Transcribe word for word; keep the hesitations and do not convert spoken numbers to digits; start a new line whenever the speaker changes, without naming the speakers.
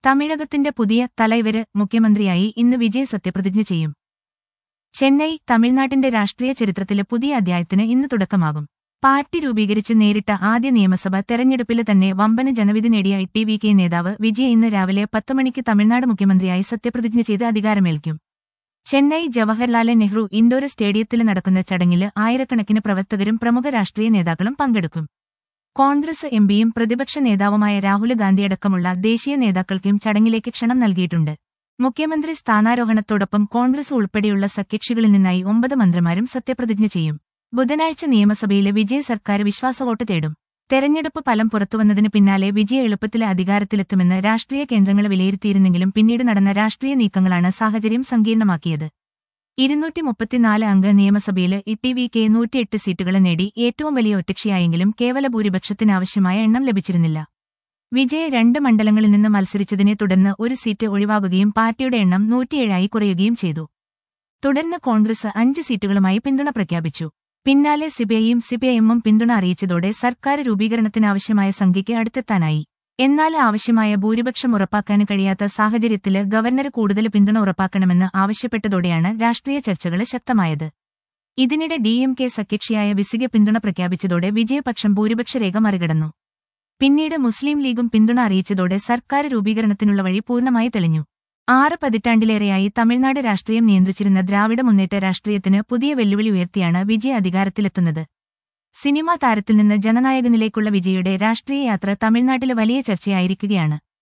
തമിഴകത്തിന്റെ പുതിയ തലൈവര് മുഖ്യമന്ത്രിയായി ഇന്ന് വിജയ് സത്യപ്രതിജ്ഞ ചെയ്യും. ചെന്നൈ തമിഴ്നാട്ടിന്റെ രാഷ്ട്രീയ ചരിത്രത്തിലെ പുതിയ അധ്യായത്തിന് ഇന്ന് തുടക്കമാകും. പാർട്ടി രൂപീകരിച്ച് നേരിട്ട ആദ്യ നിയമസഭ തെരഞ്ഞെടുപ്പില് തന്നെ വമ്പന് ജനവിധി നേടിയ ടി വി കെ നേതാവ് വിജയ് ഇന്ന് രാവിലെ പത്ത് മണിക്ക് തമിഴ്നാട് മുഖ്യമന്ത്രിയായി സത്യപ്രതിജ്ഞ ചെയ്ത് അധികാരമേൽക്കും. ചെന്നൈ ജവഹർലാൽ നെഹ്റു ഇൻഡോർ സ്റ്റേഡിയത്തിൽ നടക്കുന്ന ചടങ്ങില് ആയിരക്കണക്കിന് പ്രവർത്തകരും പ്രമുഖ രാഷ്ട്രീയ നേതാക്കളും പങ്കെടുക്കും. കോൺഗ്രസ് എംപിയും പ്രതിപക്ഷ നേതാവുമായ രാഹുൽ ഗാന്ധിയടക്കമുള്ള ദേശീയ നേതാക്കൾക്കും ചടങ്ങിലേക്ക് ക്ഷണം നൽകിയിട്ടുണ്ട്. മുഖ്യമന്ത്രി സ്ഥാനാരോഹണത്തോടൊപ്പം കോൺഗ്രസ് ഉൾപ്പെടെയുള്ള സഖ്യകക്ഷികളിൽ നിന്നായി ഒമ്പത് മന്ത്രിമാരും സത്യപ്രതിജ്ഞ ചെയ്യും. ബുധനാഴ്ച നിയമസഭയിലെ വിജയ് സർക്കാർ വിശ്വാസവോട്ട് തേടും. തെരഞ്ഞെടുപ്പ് ഫലം പുറത്തുവന്നതിന് പിന്നാലെ വിജയ് എളുപ്പത്തില് അധികാരത്തിലെത്തുമെന്ന് രാഷ്ട്രീയ കേന്ദ്രങ്ങൾ വിലയിരുത്തിയിരുന്നെങ്കിലും പിന്നീട് നടന്ന രാഷ്ട്രീയ നീക്കങ്ങളാണ് സാഹചര്യം സങ്കീർണമാക്കിയത്. ഇരുന്നൂറ്റി മുപ്പത്തിനാല് അംഗ നിയമസഭയില് ടി വി കെ നൂറ്റിയെട്ട് സീറ്റുകൾ നേടി ഏറ്റവും വലിയ ഒറ്റകക്ഷിയായെങ്കിലും കേവല ഭൂരിപക്ഷത്തിനാവശ്യമായ എണ്ണം ലഭിച്ചിരുന്നില്ല. വിജയ് രണ്ട് മണ്ഡലങ്ങളിൽ നിന്ന് മത്സരിച്ചതിനെ തുടർന്ന് ഒരു സീറ്റ് ഒഴിവാകുകയും പാർട്ടിയുടെ എണ്ണം നൂറ്റിയേഴായി കുറയുകയും ചെയ്തു. തുടർന്ന് കോൺഗ്രസ് അഞ്ച് സീറ്റുകളുമായി പിന്തുണ പ്രഖ്യാപിച്ചു. പിന്നാലെ സിപിഐയും സിപിഐഎമ്മും പിന്തുണ അറിയിച്ചതോടെ സർക്കാർ രൂപീകരണത്തിനാവശ്യമായ സംഖ്യയ്ക്ക് അടുത്തെത്താനായി. എന്നാൽ ആവശ്യമായ ഭൂരിപക്ഷം ഉറപ്പാക്കാൻ കഴിയാത്ത സാഹചര്യത്തില് ഗവർണർ കൂടുതൽ പിന്തുണ ഉറപ്പാക്കണമെന്ന് ആവശ്യപ്പെട്ടതോടെയാണ് രാഷ്ട്രീയ ചർച്ചകൾ ശക്തമായത്. ഇതിനിടെ ഡി എം കെ സഖ്യകക്ഷിയായ വിസിക പിന്തുണ പ്രഖ്യാപിച്ചതോടെ വിജയപക്ഷം ഭൂരിപക്ഷ രേഖ മറികടന്നു. പിന്നീട് മുസ്ലിം ലീഗും പിന്തുണ അറിയിച്ചതോടെ സർക്കാർ രൂപീകരണത്തിനുള്ള വഴി പൂർണ്ണമായി തെളിഞ്ഞു. ആറ് പതിറ്റാണ്ടിലേറെയായി തമിഴ്നാട് രാഷ്ട്രീയം നിയന്ത്രിച്ചിരുന്ന ദ്രാവിഡ മുന്നേറ്റ രാഷ്ട്രീയത്തിന് പുതിയ വെല്ലുവിളി ഉയർത്തിയാണ് വിജയ് അധികാരത്തിലെത്തുന്നത്. സിനിമാ താരത്തിൽ നിന്ന് ജനനായകനിലേക്കുള്ള വിജയുടെ രാഷ്ട്രീയ യാത്ര തമിഴ്നാട്ടില് വലിയ ചർച്ചയായിരിക്കുകയാണ്.